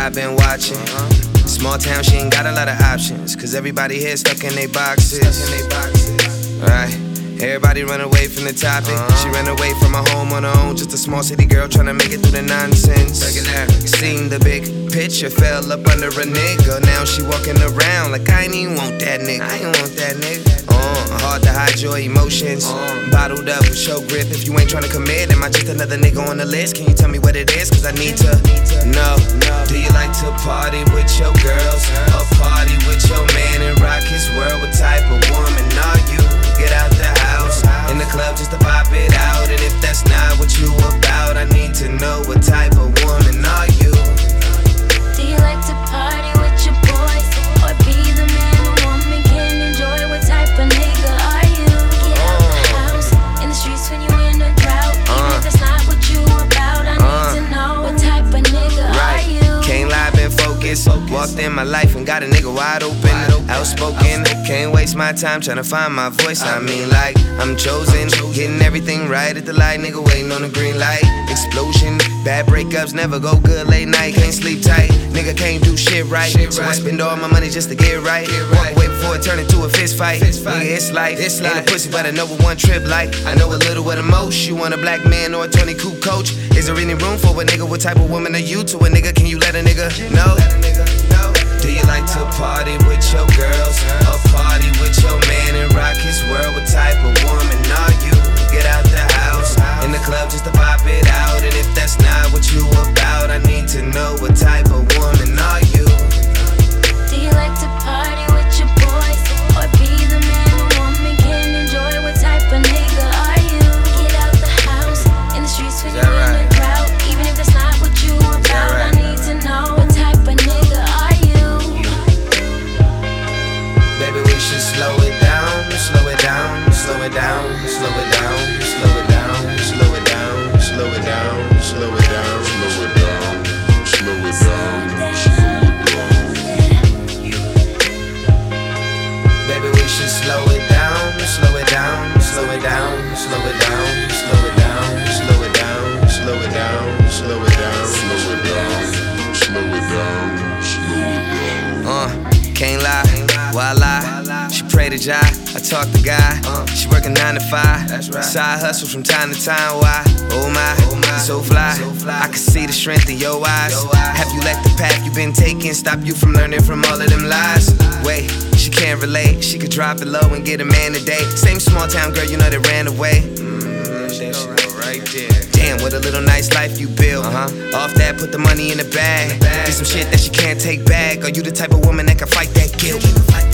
I've been watching. Small town, she ain't got a lot of options, cause everybody here stuck in they boxes. Right, everybody run away from the topic. She ran away from her home on her own, just a small city girl tryna make it through the nonsense. Seen the big picture, fell up under a nigga. Now she walking around like I ain't even want that nigga. I ain't want that nigga. Hard to hide your emotions. Bottled up with show grip. If you ain't tryna commit, am I just another nigga on the list? Can you tell me what it is? Cause I need to know. Do you like to party with your girls, or party with your man and rock his world? What type of woman are you? Get out the house, in the club just to pop it out. And if that's not what you about, I need to know what type of woman are you? Do you like to party with your boys, or be the man a woman can enjoy? What type of nigga are you? Get out the house, in the streets when you in a drought. Even if that's not what you about, I need to know what type of nigga are you? Can't lie, been focused. Walked in my life and got a nigga wide open. Outspoken, can't waste my time tryna find my voice. I mean, like, I'm chosen. Getting everything right at the light, nigga waiting on the green light. Explosion, bad breakups never go good late night. Can't sleep tight, nigga can't do shit right. So I spend all my money just to get right. Walk away before it turn into a fist fight. Nigga, it's life. Ain't a pussy, but I know what one trip like. I know a little what the most. You want a black man or a 20 coupe coach? Is there any room for a nigga? What type of woman are you to a nigga? Can you let a nigga know? Do you like to party with your girls, or party with your man and rock his world? What type of woman are you? Get out the house, in the club just to pop it out. And if that's not what you about, I need to know what type of woman are you? Do you like to party with your boys, or be the man a woman can enjoy? What type of nigga are you? Get out the house, in the streets when you in a drought. Even if that's not what you about, I need to know what type of nigga are you? Baby, we should slow it down, slow it down, slow it down, slow it down, slow it down, slow it down, slow it down, slow it down, slow it down, slow it down, slow it down. Baby, we should slow it down, slow it down, slow it down, slow it down, slow it down, slow it down, slow it down, slow it down, slow it down, slow it down, slow it down. Can't lie, why lie? She pray to Jah, I talk to God. She working 9 to 5. Side hustle from time to time. Why? Oh my, so fly. I can see the strength in your eyes. Have you let the path you've been taking stop you from learning from all of them lies? Wait, she can't relate. She could drop it low and get a man today. Same small town girl, you know that ran away. Right there. Damn, what a little nice life you built. Off that, put the money in the bag. Do some shit that she can't take back. Are you the type of woman that can fight that guilt?